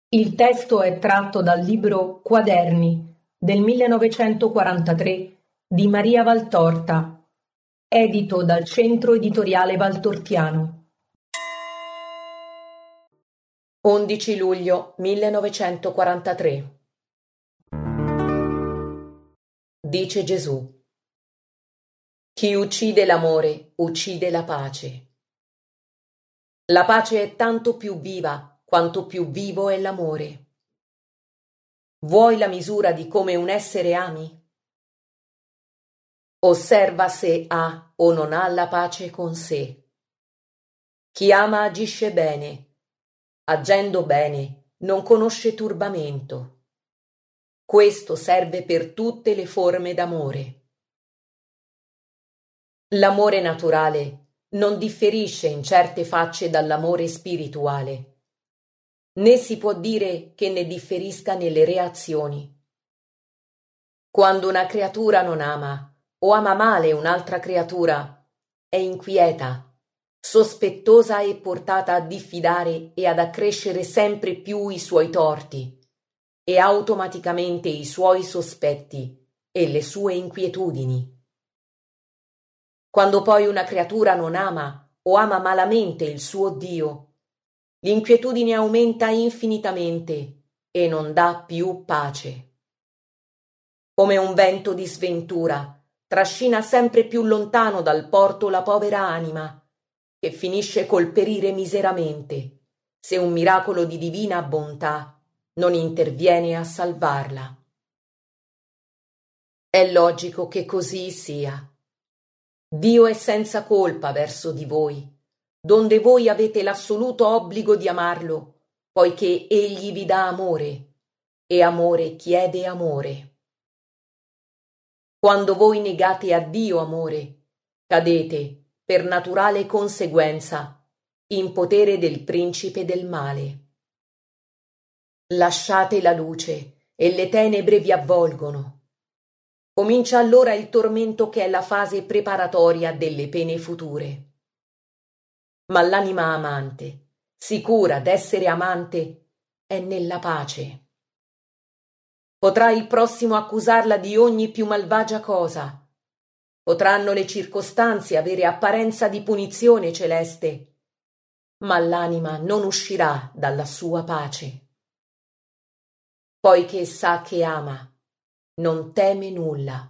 Il testo è tratto dal libro Quaderni del 1943 di Maria Valtorta, edito dal Centro Editoriale Valtortiano. 11 luglio 1943. Dice Gesù: chi uccide l'amore uccide la pace. La pace è tanto più viva quanto più vivo è l'amore. Vuoi la misura di come un essere ami? Osserva se ha o non ha la pace con sé. Chi ama agisce bene, agendo bene non conosce turbamento. Questo serve per tutte le forme d'amore. L'amore naturale non differisce in certe facce dall'amore spirituale, né si può dire che ne differisca nelle reazioni. Quando una creatura non ama o ama male un'altra creatura, è inquieta, sospettosa e portata a diffidare e ad accrescere sempre più i suoi torti e automaticamente i suoi sospetti e le sue inquietudini. Quando poi una creatura non ama o ama malamente il suo Dio, l'inquietudine aumenta infinitamente e non dà più pace. Come un vento di sventura, trascina sempre più lontano dal porto la povera anima, che finisce col perire miseramente, se un miracolo di divina bontà non interviene a salvarla. È logico che così sia. Dio è senza colpa verso di voi, donde voi avete l'assoluto obbligo di amarlo, poiché egli vi dà amore, e amore chiede amore. Quando voi negate a Dio amore, cadete, per naturale conseguenza, in potere del principe del male. Lasciate la luce e le tenebre vi avvolgono. Comincia allora il tormento che è la fase preparatoria delle pene future. Ma l'anima amante, sicura d'essere amante, è nella pace. Potrà il prossimo accusarla di ogni più malvagia cosa. Potranno le circostanze avere apparenza di punizione celeste, ma l'anima non uscirà dalla sua pace. Poiché sa che ama, non teme nulla.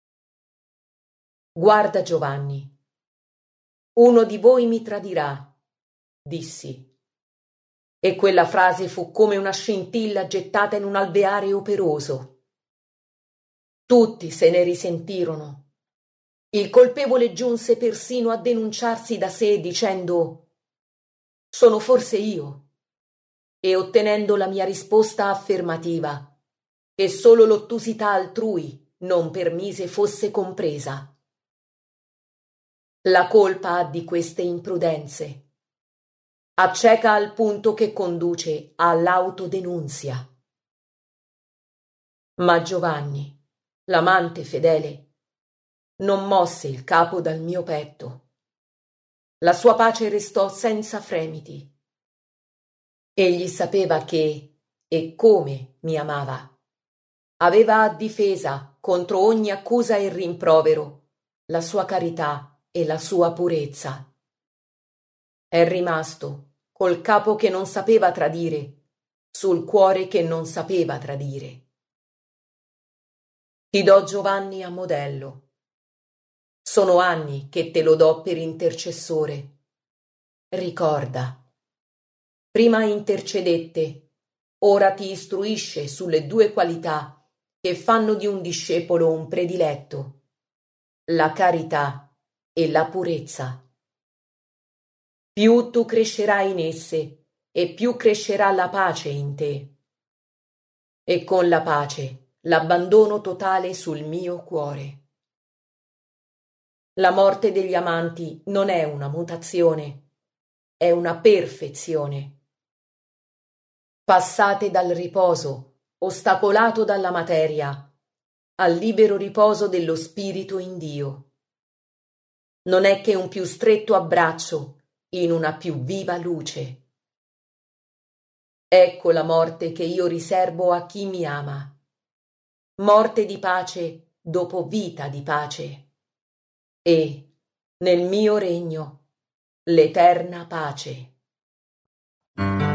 Guarda Giovanni, uno di voi mi tradirà, dissi. E quella frase fu come una scintilla gettata in un alveare operoso. Tutti se ne risentirono. Il colpevole giunse persino a denunciarsi da sé dicendo: «Sono forse io», e ottenendo la mia risposta affermativa, che solo l'ottusità altrui non permise fosse compresa. La colpa ha di queste imprudenze. Acceca al punto che conduce all'autodenunzia. Ma Giovanni, l'amante fedele, non mosse il capo dal mio petto. La sua pace restò senza fremiti. Egli sapeva che e come mi amava. Aveva a difesa contro ogni accusa e rimprovero la sua carità e la sua purezza. È rimasto col capo che non sapeva tradire, sul cuore che non sapeva tradire. Ti do Giovanni a modello. Sono anni che te lo do per intercessore. Ricorda. Prima intercedette, ora ti istruisce sulle due qualità che fanno di un discepolo un prediletto: la carità e la purezza. Più tu crescerai in esse e più crescerà la pace in te. E con la pace l'abbandono totale sul mio cuore. La morte degli amanti non è una mutazione, è una perfezione. Passate dal riposo, ostacolato dalla materia, al libero riposo dello spirito in Dio. Non è che un più stretto abbraccio in una più viva luce. Ecco la morte che io riservo a chi mi ama. Morte di pace dopo vita di pace. E, nel mio regno, l'eterna pace.